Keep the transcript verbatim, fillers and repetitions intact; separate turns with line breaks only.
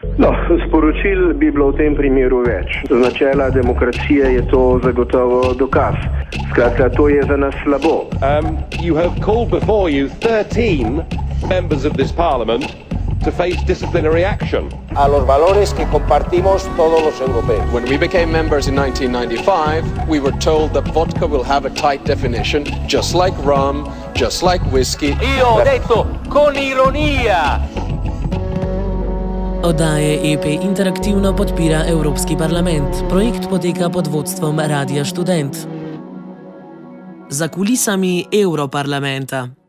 No, sporočil bi bilo v tem primeru več. Z načela demokracije je to zagotovo dokaz. Skratka, to je za nas slabo.
Um, you have called before you thirteen members of this parliament to face disciplinary action.
A los valores que compartimos todos los europeos.
When we became members in nineteen ninety-five, we were told that vodka will have a tight definition, just like rum, just like whiskey.
Io ho detto con ironia.
Oddaje E P interaktivno podpira Evropski parlament. Projekt poteka pod vodstvom Radia Študent. Za kulisami Europarlamenta.